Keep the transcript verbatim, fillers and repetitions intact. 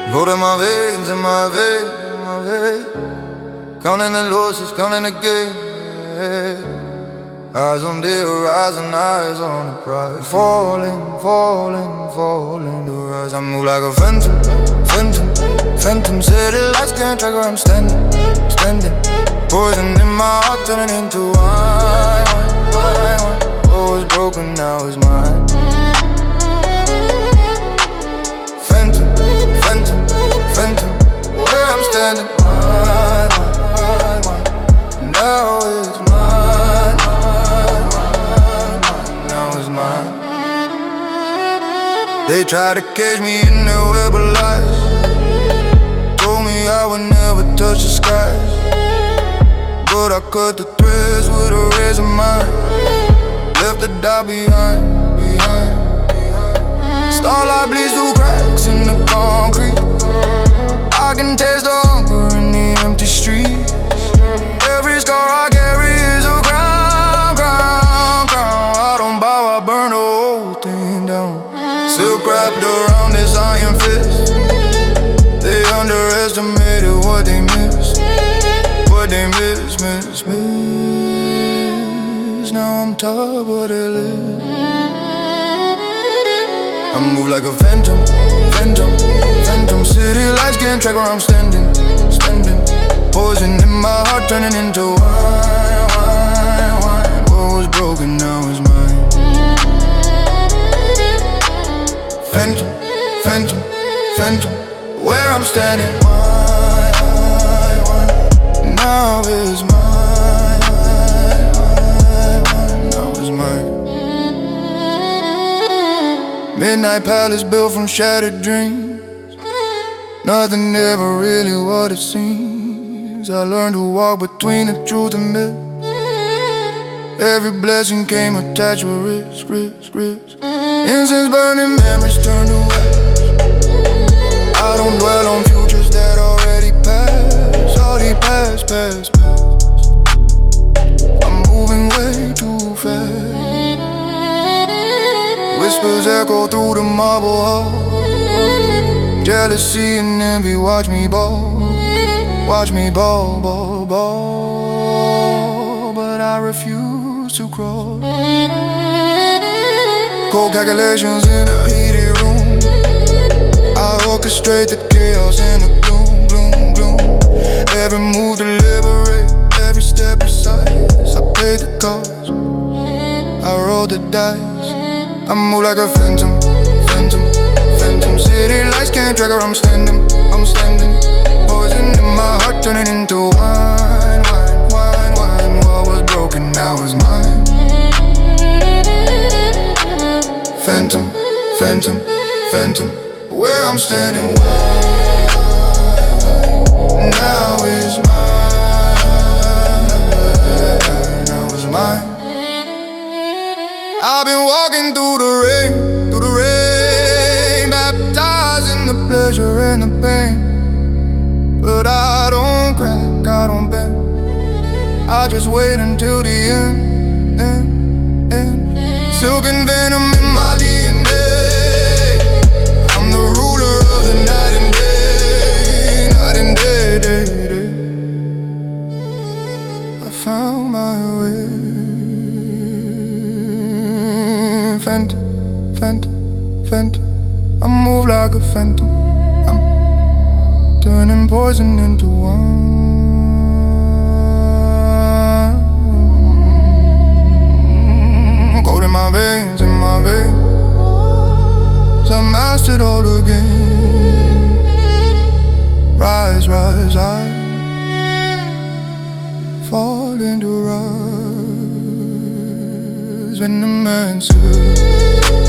Blood in my veins, in my veins, in my veins. Counting the losses, counting the gains. Eyes on the horizon, eyes on the prize. Falling, falling, falling to rise. I move like a phantom, phantom, phantom. City lights can't track where I'm standing, standing. Poison in my heart, turning into wine, wine, wine, wine. What was broken now is mine. Phantom, phantom, phantom. Where I'm standing, wine, wine, wine. Now it's mine, mine, mine, mine. Now it's mine. They try to cage me in their web of lies. Told me I would never touch the skies, but I cut the threads with a razor mine. Left the dot behind, behind, behind. Starlight bleeds through cracks in the concrete. I can taste the hunger in the empty streets. Every scar I carry is a crown, crown, crown. I don't bow, I burn the whole thing down. Silk wrapped around this iron fist. They underestimated what they missed, what they miss, miss, miss. Now I'm top of the list. I move like a phantom, phantom, phantom. City lights can't track where I'm standing, standing. Poison in my heart, turning into wine, wine, wine. What was broken now is mine. Phantom, phantom, phantom. Where I'm standing, wine, wine, wine. Now is mine, wine, wine. Now is mine. Midnight palace built from shattered dreams. Nothing ever really what it seems. I learned to walk between the truth and myth. Every blessing came attached with risk, risk, risk. Incense burning, memories turn to ash. I don't dwell on futures that already passed. Already passed, passed, passed. I'm moving way too fast. Whispers echo through the marble hall. Jealousy and envy watch me ball. Watch me ball, ball, ball. But I refuse to crawl. Cold calculations in a heated room. I orchestrate the chaos in the gloom, gloom, gloom. Every move to liberate, every step precise. I paid the cost, I rolled the dice. I move like a phantom, phantom, phantom. City lights can't track where I'm standing, I'm standing. Poison in my heart, turning into wine, wine, wine, wine. What was broken now is mine. Phantom, phantom, phantom. Where I'm standing, wine, now is mine, now is mine. I've been walking through the rain, through the rain, baptized in the pleasure and the pain. But I don't crack, I don't bend. I just wait until the end, end, end. Silken venom in my D N A. I'm the ruler of the night and day, night and day, day, day. I found my way. Phantom, phantom, phantom. I move like a phantom. I'm turning poison into wine. Gold in my veins, in my veins. So I mastered all the game. Rise, rise, I fall into rise when the man says